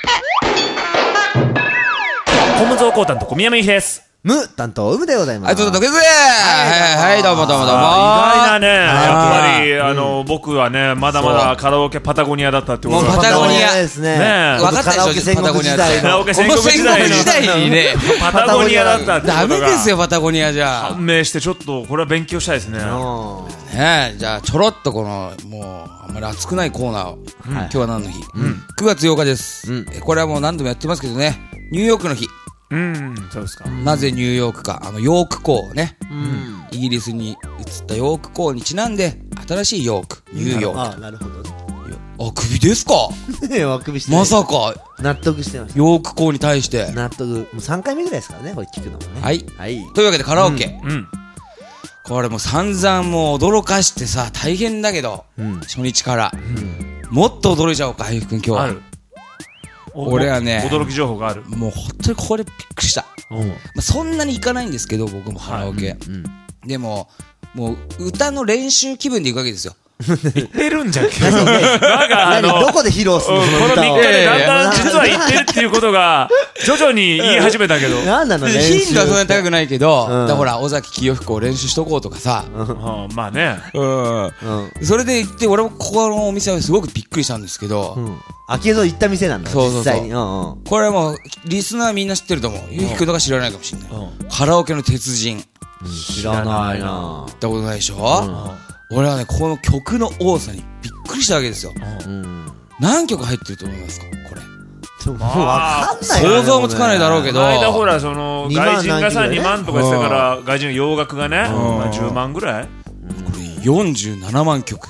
コムゾーコータンと小宮山由紀です。 無担当でございます。 ちょっと毒です。はい、どうも。 意外なね、やっぱり僕はね、まだまだカラオケパタゴニアだったってこともうパタゴニアですね。 分かったでしょ。 カラオケ戦国時代の。 カラオケ戦国時代にね、パタゴニアだったってことがダメですよ、パタゴニアじゃ判明して、ちょっとこれは勉強したいですね。 ねえ、じゃあちょろっとこのもうあんまり熱くないコーナーを、今日は何の日、9月8日です、これはもう何度もやってますけどね、ニューヨークの日。 そうですか。 なぜニューヨークか、ヨーク港ね、イギリスに移ったヨーク港にちなんで新しいヨーク、ニューヨーク。 あ、なるほどね。 あくびですか。 あくびしてまさか納得してます。 ヨーク港に対して納得。もう3回目ぐらいですからね、これ聞くのもね。 はい、 はい。 というわけでカラオケ、これもう散々もう驚かしてさ大変だけど、初日から、もっと驚いちゃおうか、ひふくん今日は。 ある。 俺はね、 驚き情報がある。 もう本当にこれびっくりした。そんなに行かないんですけど、僕もカラオケ。でも、もう歌の練習気分で行くわけですよ。 言ってるんじゃんけど。なんかどこで披露するの？ この3日でだんだん実は言ってるっていうことが徐々に言い始めたけど。 なんなのね。 頻度はそんなに高くないけど、だからほら尾崎清彦を練習しとこうとかさ。 まあね。 それで行って、俺もここのお店はすごくびっくりしたんですけど。 明蔵行った店なんだ。実際に。 これはもうリスナーみんな知ってると思う。ゆうきくんとか知らないかもしれない。カラオケの鉄人。 知らないな。 行ったことないでしょ。俺はね、この曲の多さにびっくりしたわけですよ。何曲入ってると思いますか、これ。 もうわかんない。 想像もつかないだろうけど。 間ほら、その、外人がさ、2万とかしてから、外人の洋楽がね、10万ぐらい？これ47万曲。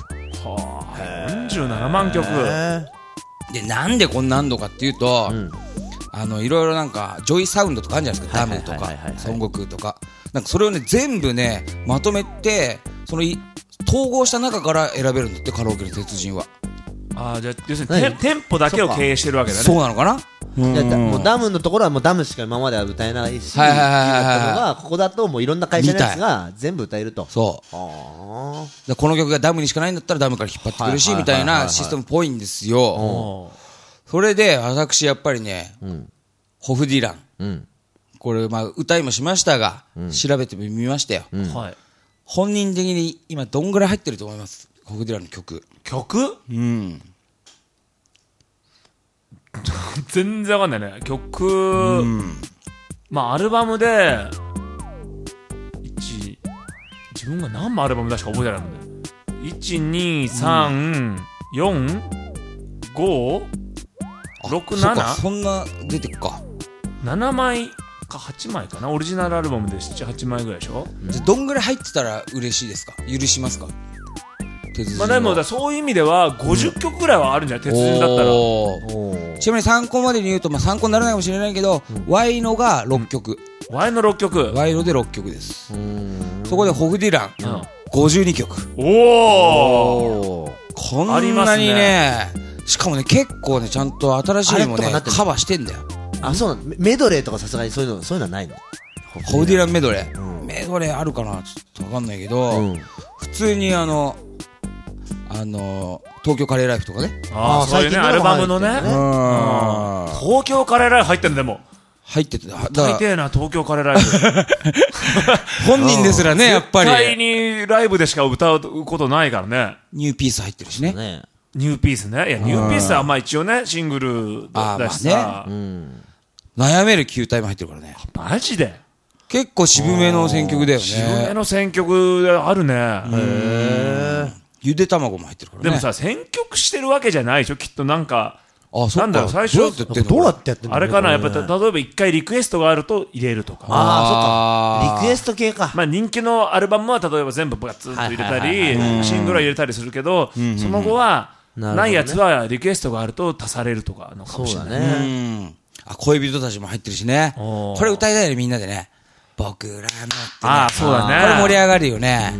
47万曲。 で、なんでこんなんのかっていうと、いろいろなんか、ジョイサウンドとかあるじゃないですか、ダムとか、孫悟空とか。なんかそれをね、全部ね、まとめて、統合した中から選べるんだって、カラオケの鉄人は。 じゃあ要するに店舗だけを経営してるわけだね。 そうなのかな。 もうダムのところはもうダムしか今までは歌えないし、ここだともういろんな会社のやつが全部歌えると。 そう。この曲がダムにしかないんだったらダムから引っ張ってくるし、みたいなシステムっぽいんですよ。それで私やっぱりね、ホフディラン、これまあ歌いもしましたが、調べてみましたよ。本人的に今どんぐらい入ってると思います？ホフディランの曲。 全然わかんないね。曲、まあアルバムで自分が何もアルバム出しか覚えてないもんね。1、2、3、4、5、6、7？ そんな出てっか。 7枚か8枚かな。オリジナルアルバムで7、8枚ぐらいでしょ。 じゃどんぐらい入ってたら嬉しいですか？許しますか？ まあでもそういう意味では50曲ぐらいはあるんじゃない？鉄人だったら。 ちなみに参考までに言うと、まあ参考にならないかもしれないけど、ワイノが6曲。 ワイノ6曲。 ワイノで6曲です。そこでホフディラン、52曲。こんなにね、しかもね、結構ね、ちゃんと新しいのもね、カバーしてんだよ。 あ、そうなの？メドレーとかさすがにそういうのはないの？ ホフディランメドレー。メドレーあるかな？ちょっとわかんないけど、普通に東京カレーライフとかね。 そういうね、アルバムのね。東京カレーライフ入ってんでも。 入ってて。 大抵な、東京カレーライフ。 本人ですらね、やっぱり。 絶対にライブでしか歌うことないからね。 ニューピース入ってるしね。 ニューピースね。いや、ニューピースはまあ一応ね、シングルだしさ。 悩める球体も入ってるからね。 マジで結構渋めの選曲だよね。 渋めの選曲あるね。 ゆで卵も入ってるからね。 でもさ、選曲してるわけじゃないでしょ、きっとなんか。 なんだろう、 最初どうやってやってんの？ あれかな、やっぱ例えば一回リクエストがあると入れるとか。 そっか。リクエスト系か。 まあ人気のアルバムは例えば全部バツンと入れたり、シングルは入れたりするけど、その後はないやつはリクエストがあると足されるとかのかもしれないね。 恋人たちも入ってるしね。これ歌いたいね、みんなでね。僕らのってね。 そうだね。 これ盛り上がるよね。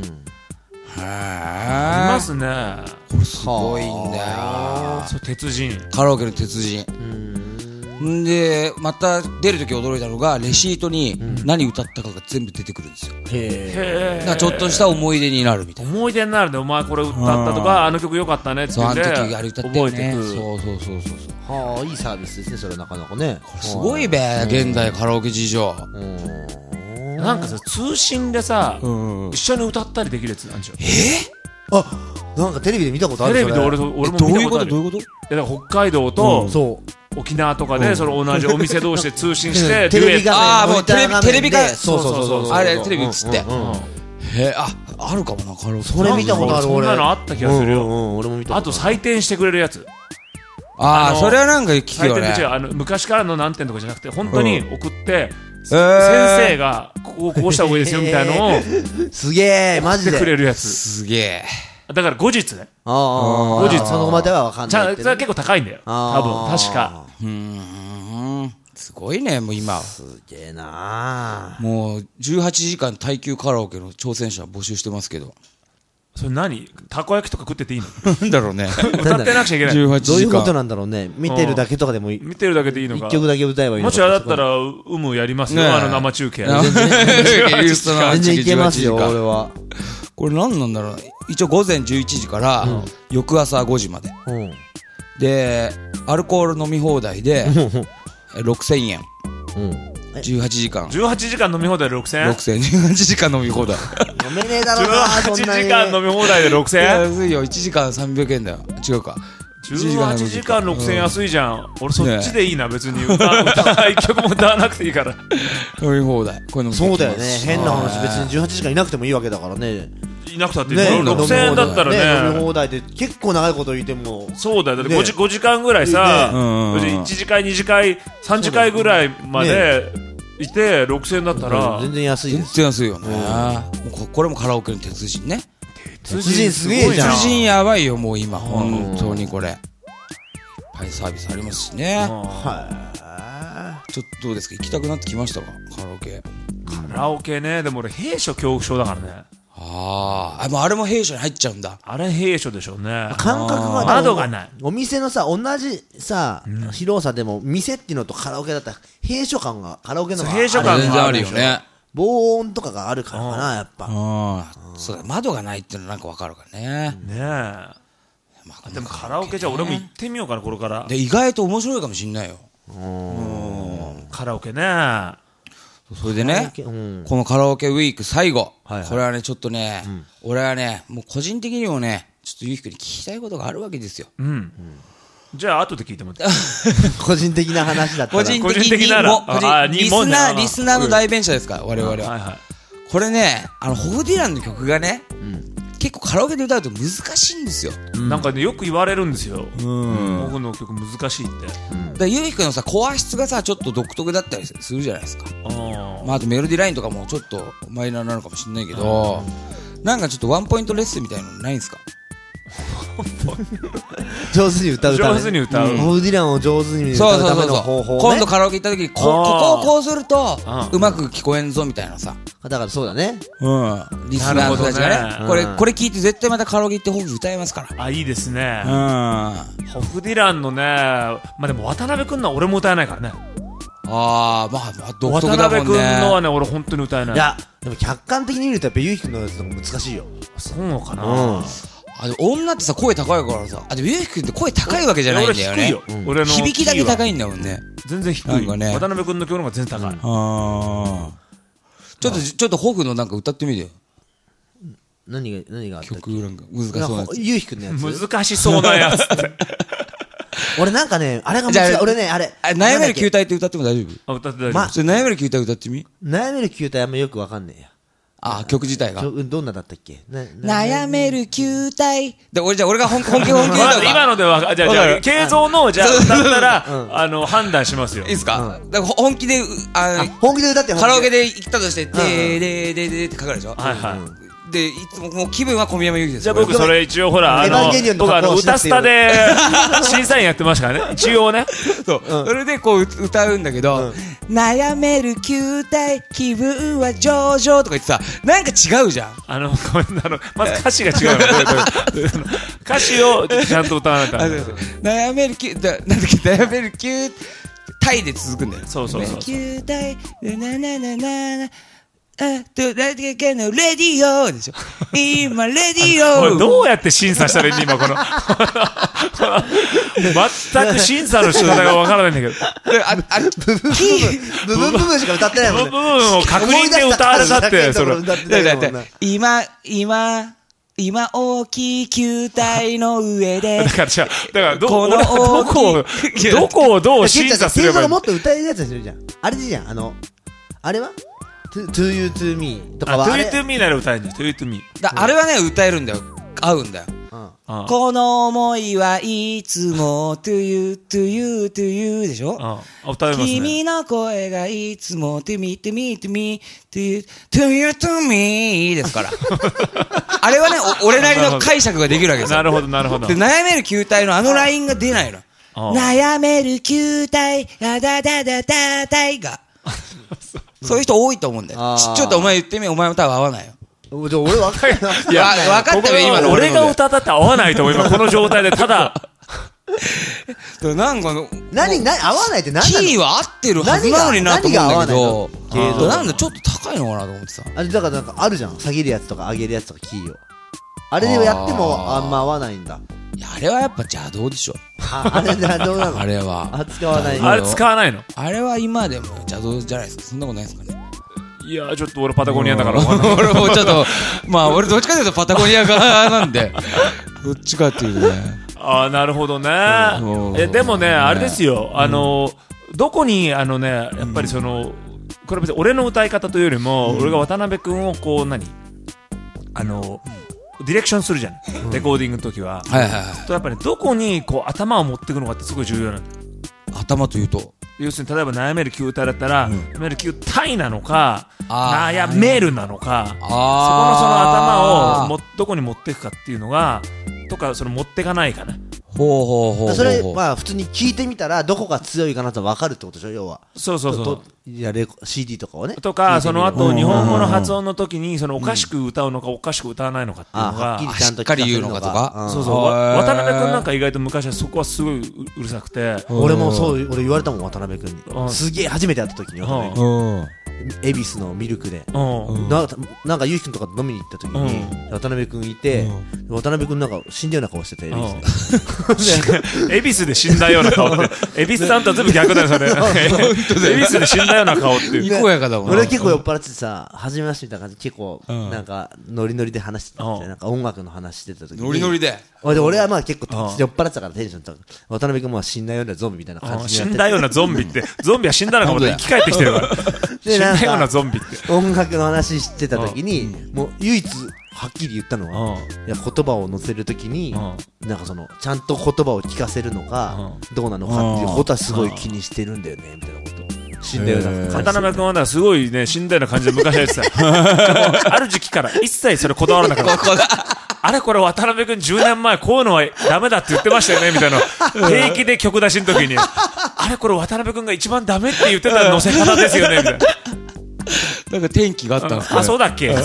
ありますね。 これすごいんだよ。 鉄人。 カラオケの鉄人。 んでまた出るとき驚いたのがレシートに何歌ったかが全部出てくるんですよ。 へだからちょっとした思い出になるみたいな。 思い出になるで、お前これ歌ったとか、あの曲良かったねってそう、あ言っての時あれ歌ってよね。 覚えてく。 そうそうそうそうそう。 はあ、いいサービスですね、それなかなかね。 すごいべ、現代カラオケ事情。 なんかさ、通信でさ、一緒に歌ったりできるやつなんでしょ。 あ、なんかテレビで見たことある。 テレビで俺も見たことある。 どういうこと？ いや、だから北海道とそう沖縄とかで、その同じお店同士で通信して、 テレビ画面、 ああ、もうテレビ画面、 そうそうそう、 あれテレビ映って、へえ、あるかもな、カラオケ。 それ見たことある。 そんなのあった気がするよ。 俺も見た。 あと採点してくれるやつ。 ああ、それはなんか聞くよね。 採点って違う、昔からの何点とかじゃなくて、本当に送って先生がこうした方がいいですよみたいのをすげえ、マジでくれるやつ。 すげえ。 だから後日ね。 後日そのまでは分かんない。 それは結構高いんだよ。多分確か。 すごいね、もう今。 すげえな。 もう18時間耐久カラオケの挑戦者募集してますけど。 それ何？たこ焼きとか食ってていいの？ なんだろうね。 歌ってなくちゃいけない。 18時間。 どういうことなんだろうね。見てるだけとかでもいい。 見てるだけでいいのか。 一曲だけ歌えばいいのか。 もしあれだったらやりますよ。生中継。 全然いけますよ、俺は。 これ何なんだろう。一応午前11時から翌朝5時まで。で、アルコール飲み放題で6000円。18時間。 18時間飲み放題で6000円？ 6000円。18時間飲み放題。 飲めねえだろうな、 18時間飲み放題で6000円？ 安いよ。1時間300円だよ。違うか。 18時間6000円安いじゃん。俺そっちでいいな、別に。歌一曲も歌わなくていいから。 飲み放題。こういうのもそうだよね。変な話、別に18時間いなくてもいいわけだからね。 いなくたって6000円だったらね。 飲み放題で結構長いこと言っても。 そうだよ。だって5時間ぐらいさ、1次会、2次会、3次会ぐらいまでいて6000円だったら。 全然安いです。 全然安いよね。これもカラオケの鉄人ね。 鉄人すげえじゃん。 鉄人やばいよ、もう今。本当にこれ。いっぱいサービスありますしね。ちょっとどうですか、行きたくなってきましたか、カラオケ。 カラオケね、でも俺閉所恐怖症だからね。 もうあれも閉所に入っちゃうんだ。 あれ閉所でしょうね。 感覚が窓がない。 お店のさ、同じさ、広さでも店っていうのとカラオケだったら閉所感が、カラオケの閉所感があるよね。 防音とかがあるからかな、やっぱ。 そうだ、窓がないっていうのなんかわかるからね。 ねえ。でもカラオケじゃ俺も行ってみようかな、これから。 で、意外と面白いかもしんないよ。 カラオケね。 それでね、このカラオケウィーク最後、これはね、ちょっとね、俺はね、もう個人的にもね、ちょっとゆうきくんに聞きたいことがあるわけですよ。 じゃあ後で聞いてもらって。 個人的な話だったら。 個人的にも、リスナーの代弁者ですから、我々は。これね、ホフディランの曲がね、結構カラオケで歌うと難しいんですよ。 なんかね、よく言われるんですよ。僕の曲難しいって。 で、ゆうきくんのさ、声質がさ、ちょっと独特だったりするじゃないですか。あとメロディラインとかもちょっとマイナーなのかもしれないけど、なんかちょっとワンポイントレッスンみたいなのないんですか？ 上手に歌う。 上手に歌う。 ホフディランを上手に歌うための方法ね。 今度カラオケ行った時に、ここをこうすると、うまく聞こえんぞみたいなさ。 だからそうだね。 リスナーの人たちがね。これ聞いて絶対またカラオケ行ってホフ歌えますから。 いいですね。ホフディランのね、まあでも渡辺くんのは俺も歌えないからね。 まあ、独特だもんね。 渡辺くんのはね、俺本当に歌えない。 いや、でも客観的に見るとやっぱゆうきくんのやつ難しいよ。 そうかな。 女ってさ、声高いからさ、でもゆうきくんって声高いわけじゃないんだよね。 俺の響きだけ高いんだもんね。 全然低い。渡辺くんの曲の方が全然高い。 ちょっとホフのなんか歌ってみてよ。 何があったっけ？ 曲なんか難しそうなやつ。 ゆうきくんのやつ。 難しそうなやつって。 俺なんかね、あれが難しい。俺ね、あれ。 悩める球体って歌っても大丈夫？ 歌って大丈夫。 悩める球体歌ってみ？ 悩める球体あんまよくわかんねえや。 曲自体が。 どんなだったっけ？ 悩める球体。で、俺が本気で歌うか。 今のでは、じゃあ、継続の、じゃあ、だったら、判断しますよ。 いいですか？本気で、 本気で歌って、 カラオケで行ったとして、でってかかるでしょ？ はいはい。 で、いつももう気分は小宮山由紀ですよ。じゃあ僕それ一応ほら、僕歌スタで審査員やってましたからね。一応ね。 そう。それでこう歌うんだけど、悩める球体、気分は上々とか言ってさ、なんか違うじゃん。 ごめん、まず歌詞が違うの。歌詞をちゃんと歌わないと。 悩める球、なんだっけ、悩める球、 タイで続くんだよ。 そうそうそう。 球体、ななななな。レディオでしょ。今、レディオ。 これどうやって審査したらいい今この。全く審査の仕方がわからないんだけど。 部分しか歌ってないもんね。 部分を確認で歌われたって、それ。 今大きい球体の上で。 だからどこをどう審査すればいいの？ もっと歌えるやつにするじゃん。あれでいいじゃん。あれはTo You To Me とかは。 To You To Me なら歌えるんじゃん。To You To Me。 あれはね、歌えるんだよ。合うんだよ。この想いはいつも To You To You To You でしょ。 歌えますね。 君の声がいつも To Me To Me To Me To You To You To Me ですから。あれはね、俺なりの解釈ができるわけですよ。 なるほど、なるほど。 で、悩める球体のあのラインが出ないの。悩める球体、ダダダダダダイが。そういう人多いと思うんだよ。ちょっとお前言ってみ、お前も多分合わないよ。 俺分かるな。 いや、分かったよ、今の俺が歌ったって合わないと思う、今この状態で、ただ。 なんか、 合わないって何なの？ キーは合ってるはずなのになと思うんだけど、 ななんだ、ちょっと高いのかなと思ってさ。 だからなんかあるじゃん。下げるやつとか上げるやつとかキーを。あれでやってもあんま合わないんだ。 いや、あれはやっぱ邪道でしょ。 あれ邪道なの？ あれは。 使わない。 あれ使わないの？ あれは今でも邪道じゃないですか。そんなことないですかね。 いや、ちょっと俺パタゴニアだから。 俺もちょっと、まあ俺どっちかというとパタゴニア側なんで。どっちかっていうとね。 ああ、なるほどね。でもね、あれですよ。どこに、やっぱりその、これ別に俺の歌い方というよりも、俺が渡辺くんをこう、ディレクションするじゃん。レコーディングの時は。 はいはいはい。 とやっぱりどこにこう頭を持っていくのかってすごい重要なの。 頭というと？ 要するに例えば悩める球体だったら、悩める球体なのか、悩めるなのか、そこのその頭をどこに持っていくかっていうのが、とか、その持っていかないかな。 それ、まあ普通に聞いてみたら、どこが強いかなと分かるってことでしょ、要は。 そうそうそう。 CD とかをね。 とか、その後、日本語の発音の時に、そのおかしく歌うのか、おかしく歌わないのかっていうのが、 しっかり言うのかとか。 そうそう。渡辺くんなんか意外と昔はそこはすごいうるさくて。 俺もそう、俺言われたもん、渡辺くんに。すげえ初めて会った時に、恵比寿のミルクでなんかゆうきくんとかと飲みに行った時に渡辺くんいて、渡辺くんなんか死んだような顔してて、 恵比寿で死んだような顔って恵比寿さんとは全部逆だよそれ。恵比寿で死んだような顔っていう。 にこやかだもん。 俺結構酔っ払ってさ、初めましてみたいな感じ結構なんかノリノリで話してて、なんか音楽の話してた時にノリノリで俺はまあ結構酔っ払ってたからテンション高く、渡辺くんも死んだようなゾンビみたいな感じで、 死んだようなゾンビってゾンビは死んだのかもって生き返ってきてるから死んだようなゾンビって音楽の話してた時にもう唯一はっきり言ったのは、いや言葉を載せるときになんかそのちゃんと言葉を聞かせるのかどうなのかっていうことはすごい気にしてるんだよねみたいなことを死んだような感じ。 渡辺君はすごいね死んだような感じで昔は言ってた。ある時期から一切それこだわらなかった。あれこれ渡辺君10年前こういうのはダメだって言ってましたよねみたいな平気で曲出しの時にあれこれ渡辺君が一番ダメって言ってた載せ方ですよねみたいな。 なんか天気があったんですか、 あ、そうだっけ。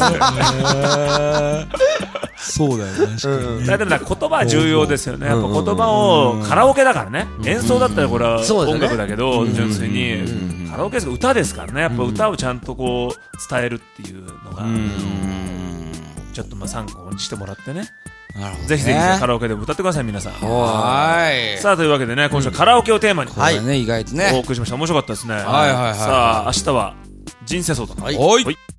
そうだよね。確かに。 だから言葉は重要ですよね。やっぱ言葉をカラオケだからね。演奏だったらこれは音楽だけど純粋にカラオケです歌ですからね。やっぱ歌をちゃんとこう伝えるっていうのがちょっとまあ参考にしてもらってね。ぜひぜひカラオケで歌ってください皆さん。 はい。 さあというわけでね今週はカラオケをテーマに意外とねお送りしました。面白かったですね。 はいはいはい。 さあ明日は人生相談。 はい。